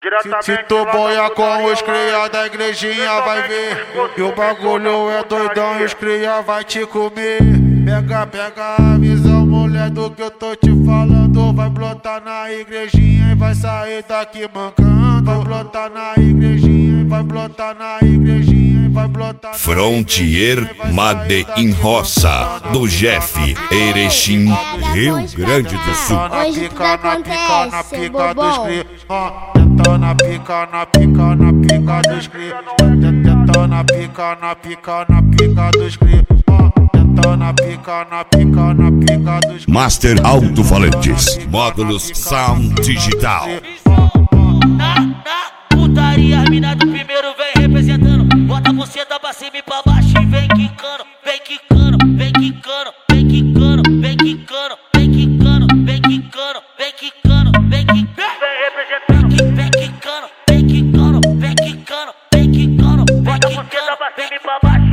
Se tu boia com os cria da igrejinha vai ver. E o bagulho é doidão e os cria vai te comer. Pega a visão, mulher, do que eu tô te falando. Vai brotar na igrejinha e vai sair daqui mancando. Vai brotar na igrejinha e vai brotar na igrejinha e vai brotar na Frontier Made in Roça, do Jeff, Erechim, Rio Grande do Sul. Hoje o que acontece, bobão? Tenta na pica dos cria. Tenta na pica dos cria. Tenta na pica dos cria. Master Alto-Falantes, módulos Sound Digital. Na putaria, as mina do primeiro vem representando. Bota você da pra cima e pra baixo e vem quicando, vem quicando, vem quicando, vem quicando, vem quicando, vem quicando, vem quicando, vem quicando, vem quicando, vem representando, vem quicando, vem quicando, vem quicando, vem quicando, bota você da pra cima e pra baixo.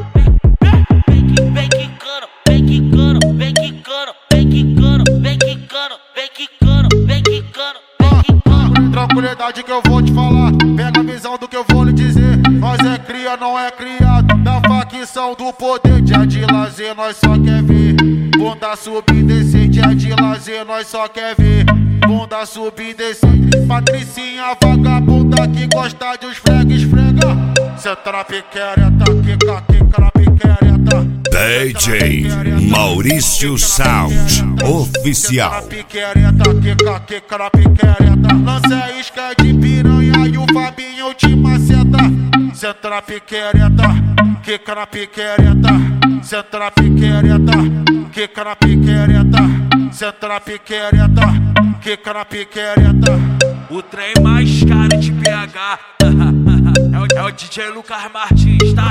Vem quicando, vem quicando, vem quicando, vem quicando, vem quicando, vem quicando, vem quicando. Tranquilidade que eu vou te falar, pega a visão do que eu vou lhe dizer. Nós é cria, não é criado, da facção do poder. Dia de lazer nós só quer ver bunda subir e descer. Dia de lazer nós só quer ver bunda subir e descer. Patricinha vagabunda que gosta de uns esfrega. Senta na piquereta, quica na piquereta. DJ Maurício Sound Oficial. Quica na piquereta. Lança a isca de piranha e o Fabinho te maceta. Senta na piquereta, quica na piquereta. Senta na piquereta, quica na piquereta. Senta na piquereta, quica na piquereta. O trem mais caro de PH é o DJ Lucas Martins, tá?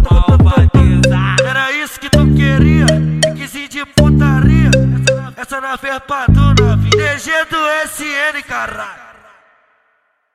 Era isso que tu queria, requisito de putaria. Essa não fez pra tu, novinha. DG do SN, caralho.